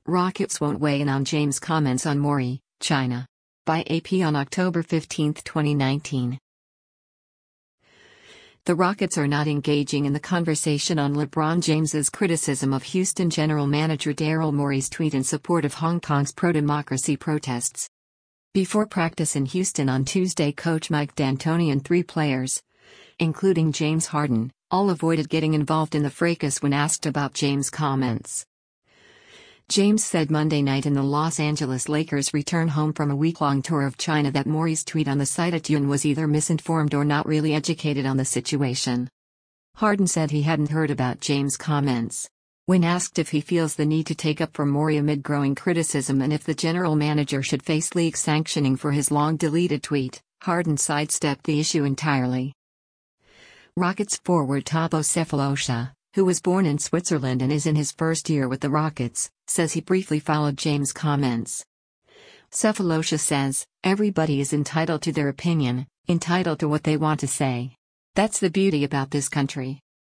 Rockets won't weigh in on James' comments on Morey, China. By AP on October 15, 2019. The Rockets are not engaging in the conversation on LeBron James's criticism of Houston general manager Daryl Morey's tweet in support of Hong Kong's pro-democracy protests. Before practice in Houston on Tuesday, coach Mike D'Antoni and 3 players, including James Harden, all avoided getting involved in the fracas when asked about James' comments. James said Monday night in the Los Angeles Lakers' return home from a week-long tour of China that Morey's tweet on the site at UN was either misinformed or not really educated on the situation. Harden said he hadn't heard about James' comments. When asked if he feels the need to take up for Morey amid growing criticism and if the general manager should face league sanctioning for his long-deleted tweet, Harden sidestepped the issue entirely. Rockets forward Thabo Sefolosha, who was born in Switzerland and is in his first year with the Rockets, says he briefly followed James' comments. Sefolosha says, "Everybody is entitled to their opinion, entitled to what they want to say. That's the beauty about this country.